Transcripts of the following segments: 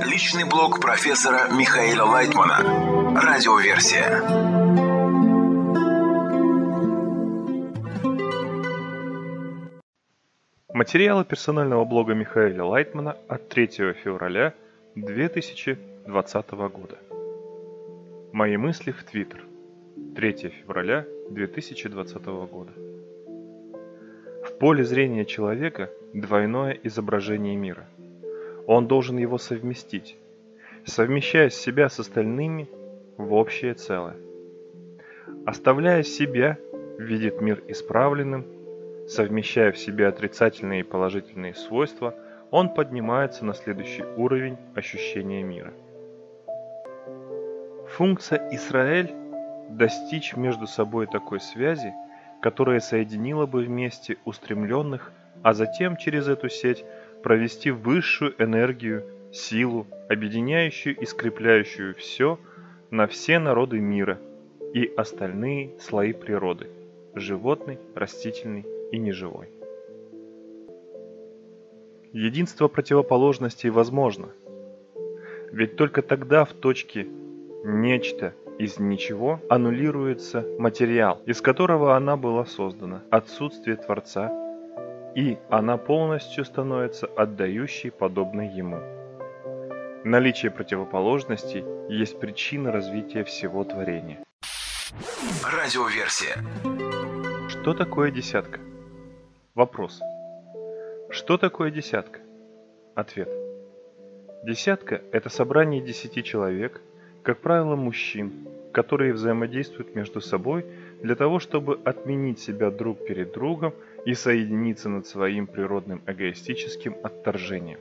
Личный блог профессора Михаила Лайтмана. Радиоверсия. Материалы персонального блога Михаила Лайтмана от 3 февраля 2020 года. Мои мысли в Твиттер. 3 февраля 2020 года. В поле зрения человека двойное изображение мира. Он должен его совместить, совмещая себя с остальными в общее целое. Оставляя себя, видит мир исправленным, совмещая в себе отрицательные и положительные свойства, он поднимается на следующий уровень ощущения мира. Функция Исраэль – достичь между собой такой связи, которая соединила бы вместе устремленных, а затем через эту сеть провести высшую энергию, силу, объединяющую и скрепляющую все на все народы мира и остальные слои природы – животный, растительный и неживой. Единство противоположностей возможно, ведь только тогда в точке «нечто» из ничего аннулируется материал, из которого она была создана, отсутствие Творца, и она полностью становится отдающей подобной Ему. Наличие противоположностей есть причина развития всего творения. Радиоверсия. Что такое десятка? Вопрос. Что такое десятка? Ответ. Десятка – это собрание 10 человек, как правило мужчин, которые взаимодействуют между собой для того, чтобы отменить себя друг перед другом и соединиться над своим природным эгоистическим отторжением.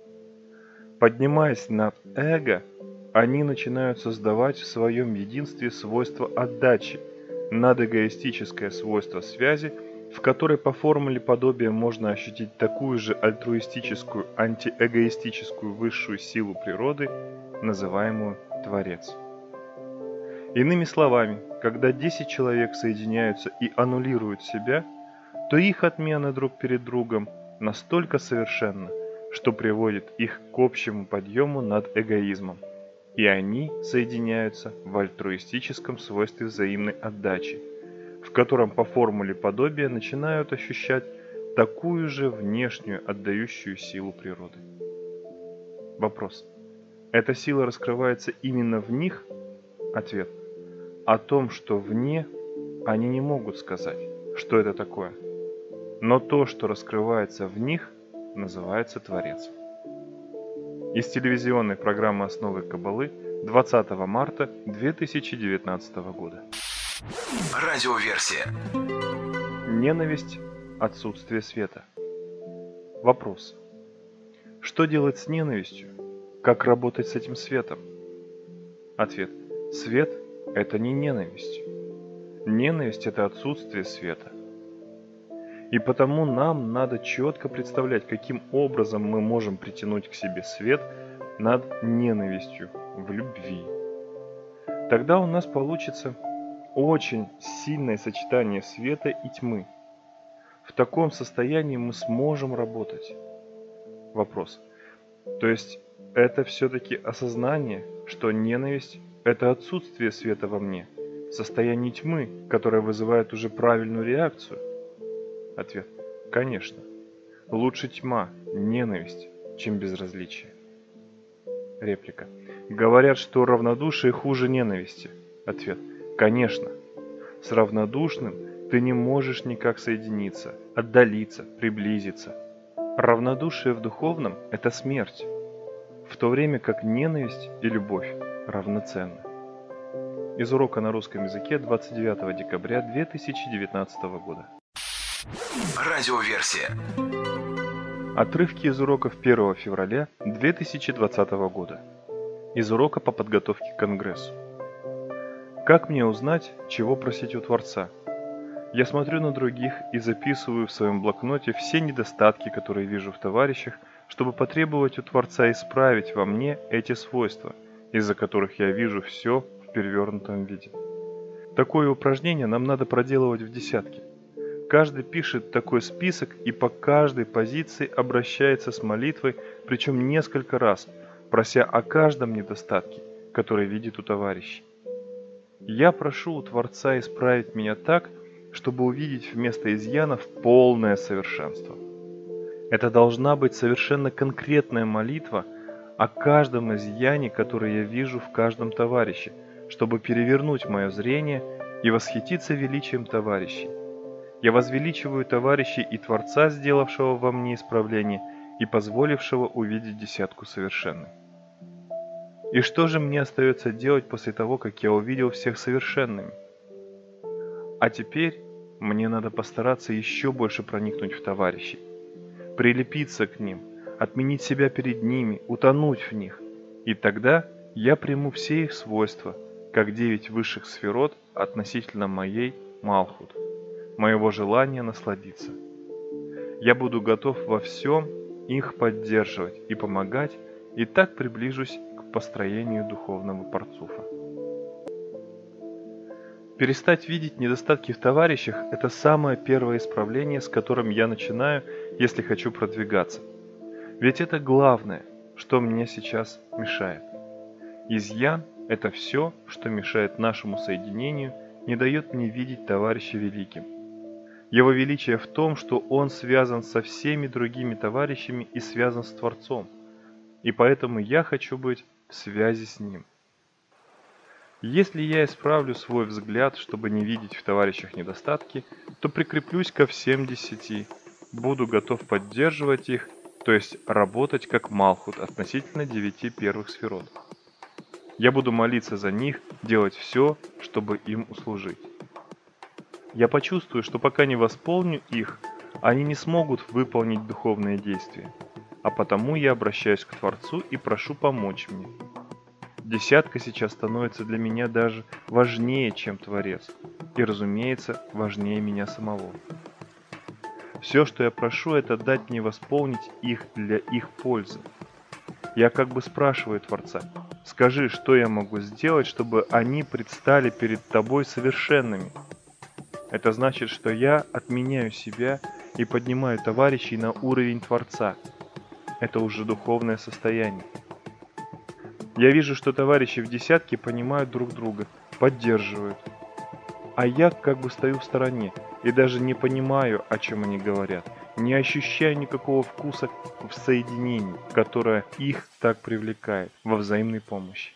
Поднимаясь над эго, они начинают создавать в своем единстве свойство отдачи, надэгоистическое свойство связи, в которой по формуле подобия можно ощутить такую же альтруистическую, антиэгоистическую высшую силу природы, называемую Творец. Иными словами, когда 10 человек соединяются и аннулируют себя, то их отмена друг перед другом настолько совершенна, что приводит их к общему подъему над эгоизмом, и они соединяются в альтруистическом свойстве взаимной отдачи, в котором по формуле подобия начинают ощущать такую же внешнюю отдающую силу природы. Вопрос. Эта сила раскрывается именно в них? Ответ. О том, что вне, они не могут сказать, что это такое. Но то, что раскрывается в них, называется Творец. Из телевизионной программы «Основы Каббалы» 20 марта 2019 года. Радиоверсия. Ненависть – отсутствие света. Вопрос. Что делать с ненавистью? Как работать с этим светом? Ответ. Свет – это не ненависть. Ненависть – это отсутствие света. И потому нам надо четко представлять, каким образом мы можем притянуть к себе свет над ненавистью в любви. Тогда у нас получится очень сильное сочетание света и тьмы. В таком состоянии мы сможем работать. Вопрос. То есть это все-таки осознание, что ненависть – это отсутствие света во мне, состояние тьмы, которое вызывает уже правильную реакцию? Ответ. Конечно. Лучше тьма, ненависть, чем безразличие. Реплика. Говорят, что равнодушие хуже ненависти. Ответ. Конечно. С равнодушным ты не можешь никак соединиться, отдалиться, приблизиться. Равнодушие в духовном – это смерть, в то время как ненависть и любовь равноценны. Из урока на русском языке 29 декабря 2019 года. Радиоверсия. Отрывки из уроков 1 февраля 2020 года. Из урока по подготовке к Конгрессу. Как мне узнать, чего просить у Творца? Я смотрю на других и записываю в своем блокноте все недостатки, которые вижу в товарищах, чтобы потребовать у Творца исправить во мне эти свойства, из-за которых я вижу все в перевернутом виде. Такое упражнение нам надо проделывать в десятке. Каждый пишет такой список и по каждой позиции обращается с молитвой, причем несколько раз, прося о каждом недостатке, который видит у товарищей. Я прошу у Творца исправить меня так, чтобы увидеть вместо изъянов полное совершенство. Это должна быть совершенно конкретная молитва о каждом изъяне, который я вижу в каждом товарище, чтобы перевернуть мое зрение и восхититься величием товарищей. Я возвеличиваю товарищей и Творца, сделавшего во мне исправление и позволившего увидеть десятку совершенной. И что же мне остается делать после того, как я увидел всех совершенными? А теперь мне надо постараться еще больше проникнуть в товарищей, прилепиться к ним, отменить себя перед ними, утонуть в них. И тогда я приму все их свойства, как 9 высших сферот относительно моей Малхут, моего желания насладиться. Я буду готов во всем их поддерживать и помогать, и так приближусь к построению духовного парцуфа. Перестать видеть недостатки в товарищах – это самое первое исправление, с которым я начинаю, если хочу продвигаться. Ведь это главное, что мне сейчас мешает. Изъян – это все, что мешает нашему соединению, не дает мне видеть товарища великим. Его величие в том, что он связан со всеми другими товарищами и связан с Творцом, и поэтому я хочу быть в связи с ним. Если я исправлю свой взгляд, чтобы не видеть в товарищах недостатки, то прикреплюсь ко всем 10, буду готов поддерживать их, то есть работать как Малхут относительно 9 первых сферот. Я буду молиться за них, делать все, чтобы им услужить. Я почувствую, что пока не восполню их, они не смогут выполнить духовные действия, а потому я обращаюсь к Творцу и прошу помочь мне. Десятка сейчас становится для меня даже важнее, чем Творец, и, разумеется, важнее меня самого. Все, что я прошу, это дать мне восполнить их для их пользы. Я как бы спрашиваю Творца: скажи, что я могу сделать, чтобы они предстали перед Тобой совершенными? Это значит, что я отменяю себя и поднимаю товарищей на уровень Творца. Это уже духовное состояние. Я вижу, что товарищи в десятке понимают друг друга, поддерживают. А я как бы стою в стороне и даже не понимаю, о чем они говорят, не ощущаю никакого вкуса в соединении, которое их так привлекает во взаимной помощи.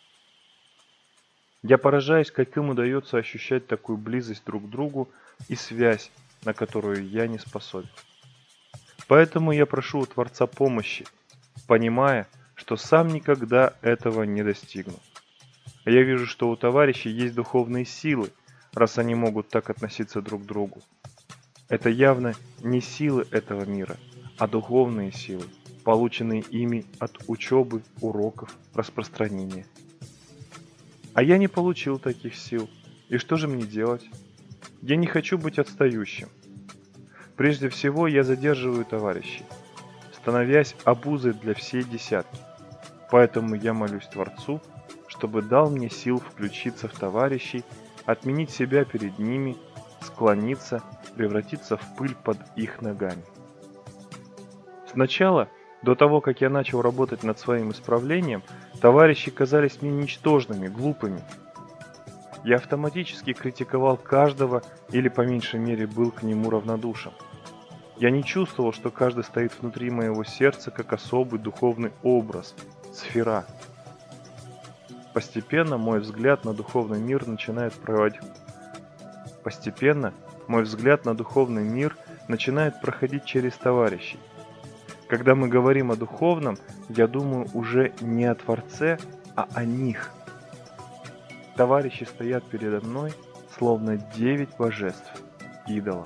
Я поражаюсь, как им удается ощущать такую близость друг к другу и связь, на которую я не способен. Поэтому я прошу у Творца помощи, понимая, что сам никогда этого не достигну. Я вижу, что у товарищей есть духовные силы, раз они могут так относиться друг к другу. Это явно не силы этого мира, а духовные силы, полученные ими от учебы, уроков, распространения. А я не получил таких сил. И что же мне делать? Я не хочу быть отстающим. Прежде всего, я задерживаю товарищей, становясь обузой для всей десятки. Поэтому я молюсь Творцу, чтобы дал мне сил включиться в товарищей, отменить себя перед ними, склониться, превратиться в пыль под их ногами. Сначала, до того, как я начал работать над своим исправлением, товарищи казались мне ничтожными, глупыми. Я автоматически критиковал каждого или, по меньшей мере, был к нему равнодушен. Я не чувствовал, что каждый стоит внутри моего сердца как особый духовный образ, сфера. Постепенно мой взгляд на духовный мир начинает проходить через товарищей. Когда мы говорим о духовном, я думаю уже не о Творце, а о них. Товарищи стоят передо мной, словно 9 божеств, идолов.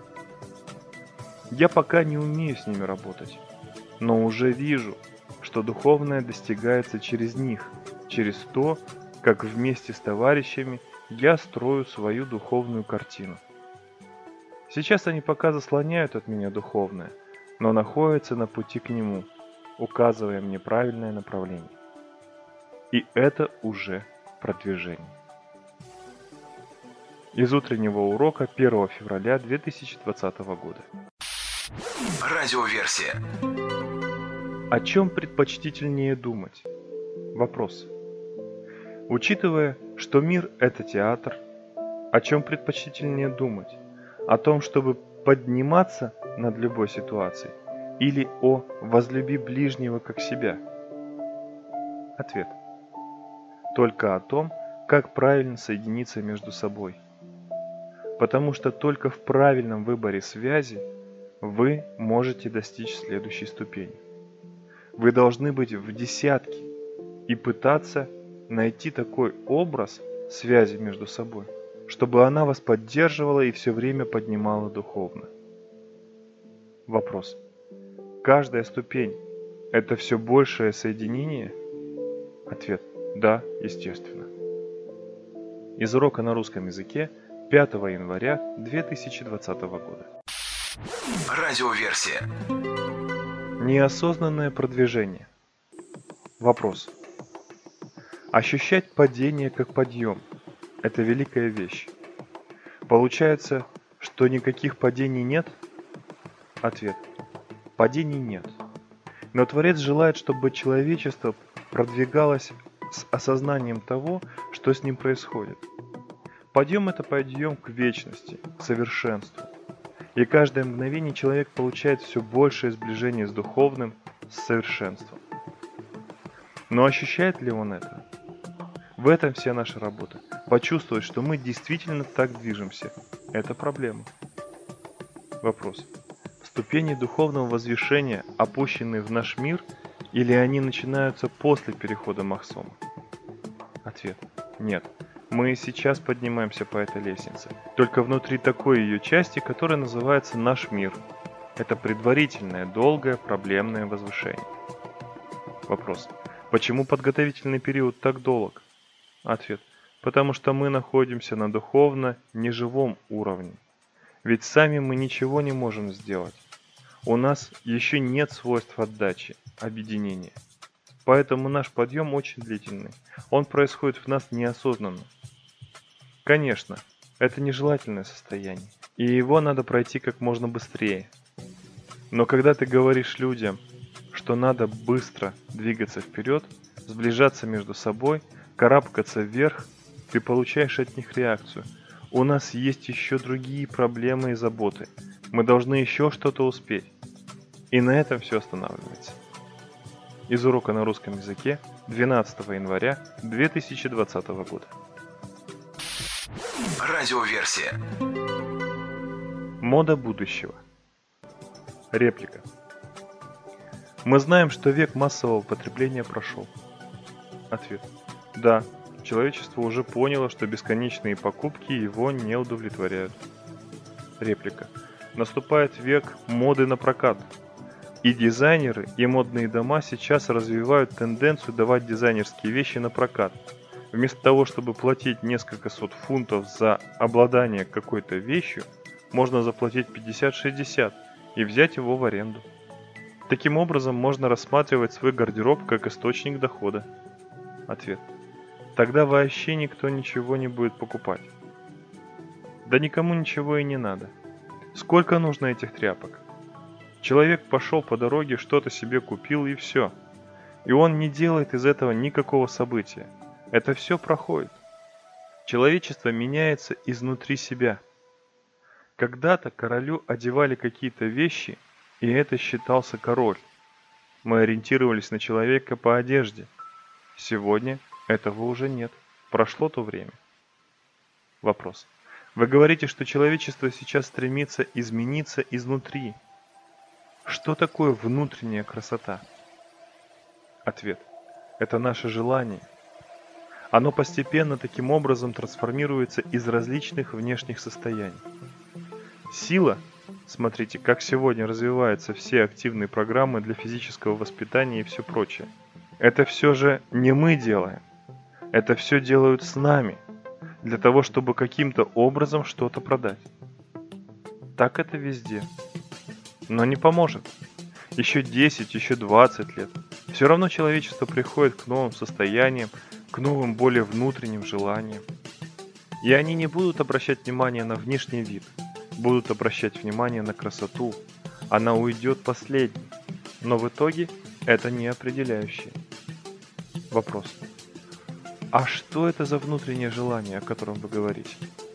Я пока не умею с ними работать, но уже вижу, что духовное достигается через них, через то, как вместе с товарищами я строю свою духовную картину. Сейчас они пока заслоняют от меня духовное, но находятся на пути к нему, указывая мне правильное направление. И это уже продвижение. Из утреннего урока 1 февраля 2020 года. Радиоверсия. О чем предпочтительнее думать? Вопрос. Учитывая, что мир – это театр, о чем предпочтительнее думать? О том, чтобы подниматься над любой ситуацией, или о «возлюби ближнего как себя»? Ответ. Только о том, как правильно соединиться между собой. Потому что только в правильном выборе связи вы можете достичь следующей ступени. Вы должны быть в десятке и пытаться найти такой образ связи между собой, чтобы она вас поддерживала и все время поднимала духовно. Вопрос. Каждая ступень – это все большее соединение? Ответ. Да, естественно. Из урока на русском языке 5 января 2020 года. Радиоверсия. Неосознанное продвижение. Вопрос. Ощущать падение как подъем – это великая вещь. Получается, что никаких падений нет? Ответ. Падений нет. Но Творец желает, чтобы человечество продвигалось с осознанием того, что с ним происходит. Подъем – это подъем к вечности, к совершенству. И каждое мгновение человек получает все большее сближение с духовным, с совершенством. Но ощущает ли он это? В этом вся наша работа. Почувствовать, что мы действительно так движемся – это проблема. Вопрос. Ступени духовного возвышения опущены в наш мир или они начинаются после перехода Махсома? Ответ. Нет. Мы сейчас поднимаемся по этой лестнице. Только внутри такой ее части, которая называется наш мир. Это предварительное, долгое, проблемное возвышение. Вопрос. Почему подготовительный период так долг? Ответ. Потому что мы находимся на духовно неживом уровне. Ведь сами мы ничего не можем сделать. У нас еще нет свойств отдачи, объединения. Поэтому наш подъем очень длительный. Он происходит в нас неосознанно. Конечно, это нежелательное состояние, и его надо пройти как можно быстрее. Но когда ты говоришь людям, что надо быстро двигаться вперед, сближаться между собой, карабкаться вверх, ты получаешь от них реакцию. У нас есть еще другие проблемы и заботы. Мы должны еще что-то успеть. И на этом все останавливается. Из урока на русском языке 12 января 2020 года. Радиоверсия. Мода будущего. Реплика. Мы знаем, что век массового потребления прошел. Ответ. Да, человечество уже поняло, что бесконечные покупки его не удовлетворяют. Реплика. Наступает век моды на прокат. И дизайнеры, и модные дома сейчас развивают тенденцию давать дизайнерские вещи на прокат. Вместо того, чтобы платить несколько сот фунтов за обладание какой-то вещью, можно заплатить 50-60 и взять его в аренду. Таким образом, можно рассматривать свой гардероб как источник дохода. Ответ. Тогда вообще никто ничего не будет покупать. Да никому ничего и не надо. Сколько нужно этих тряпок? Человек пошел по дороге, что-то себе купил и все. И он не делает из этого никакого события. Это все проходит. Человечество меняется изнутри себя. Когда-то королю одевали какие-то вещи, и это считался король. Мы ориентировались на человека по одежде. Сегодня этого уже нет. Прошло то время. Вопрос. Вы говорите, что человечество сейчас стремится измениться изнутри. Что такое внутренняя красота? Ответ. Это наше желание. Оно постепенно таким образом трансформируется из различных внешних состояний. Сила, смотрите, как сегодня развиваются все активные программы для физического воспитания и все прочее. Это все же не мы делаем. Это все делают с нами, для того, чтобы каким-то образом что-то продать. Так это везде. Но не поможет. Еще 10, еще 20 лет. Все равно человечество приходит к новым состояниям, к новым, более внутренним желаниям. И они не будут обращать внимание на внешний вид, будут обращать внимание на красоту. Она уйдет последней. Но в итоге это не определяющее. Вопрос. А что это за внутреннее желание, о котором вы говорите?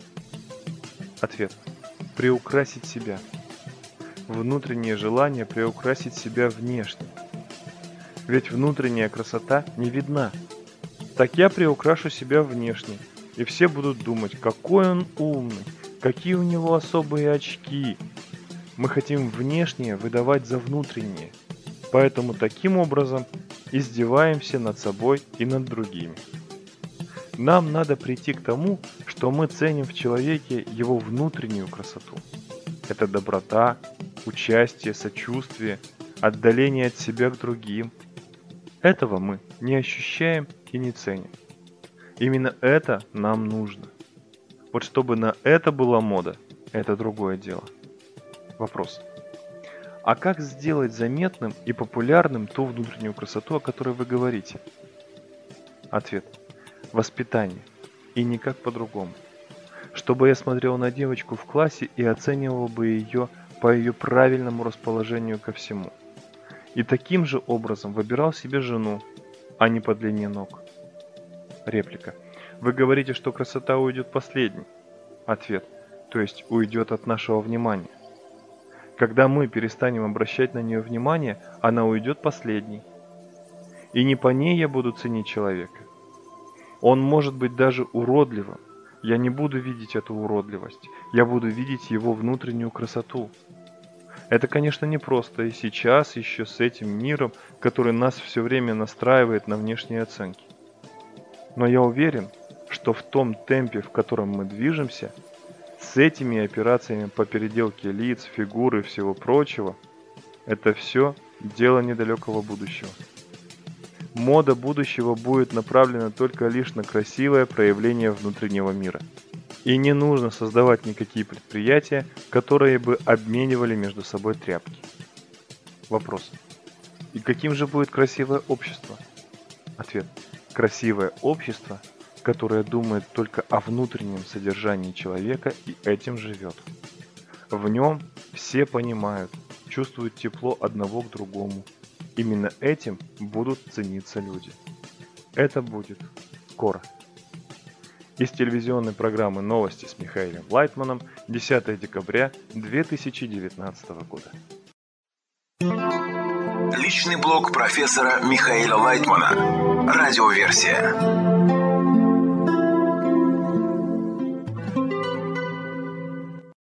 Ответ. Приукрасить себя. Внутреннее желание приукрасить себя внешне. Ведь внутренняя красота не видна. Так я приукрашу себя внешне, и все будут думать, какой он умный, какие у него особые очки. Мы хотим внешнее выдавать за внутреннее, поэтому таким образом издеваемся над собой и над другими. Нам надо прийти к тому, что мы ценим в человеке его внутреннюю красоту. Это доброта, участие, сочувствие, отдаление от себя к другим. Этого мы не ощущаем и не ценим. Именно это нам нужно. Вот чтобы на это была мода, это другое дело. Вопрос. А как сделать заметным и популярным ту внутреннюю красоту, о которой вы говорите? Ответ. Воспитание. И никак по-другому. Чтобы я смотрел на девочку в классе и оценивал бы ее по ее правильному расположению ко всему. И таким же образом выбирал себе жену, а не по длине ног. Реплика. Вы говорите, что красота уйдет последней. Ответ. То есть уйдет от нашего внимания. Когда мы перестанем обращать на нее внимание, она уйдет последней. И не по ней я буду ценить человека. Он может быть даже уродливым. Я не буду видеть эту уродливость. Я буду видеть его внутреннюю красоту. Это, конечно, непросто и сейчас еще с этим миром, который нас все время настраивает на внешние оценки. Но я уверен, что в том темпе, в котором мы движемся, с этими операциями по переделке лиц, фигуры и всего прочего, это все дело недалекого будущего. Мода будущего будет направлена только лишь на красивое проявление внутреннего мира. И не нужно создавать никакие предприятия, которые бы обменивали между собой тряпки. Вопрос. И каким же будет красивое общество? Ответ. Красивое общество, которое думает только о внутреннем содержании человека и этим живет. В нем все понимают, чувствуют тепло одного к другому. Именно этим будут цениться люди. Это будет скоро. Из телевизионной программы «Новости» с Михаилом Лайтманом, 10 декабря 2019 года. Личный блог профессора Михаила Лайтмана. Радиоверсия.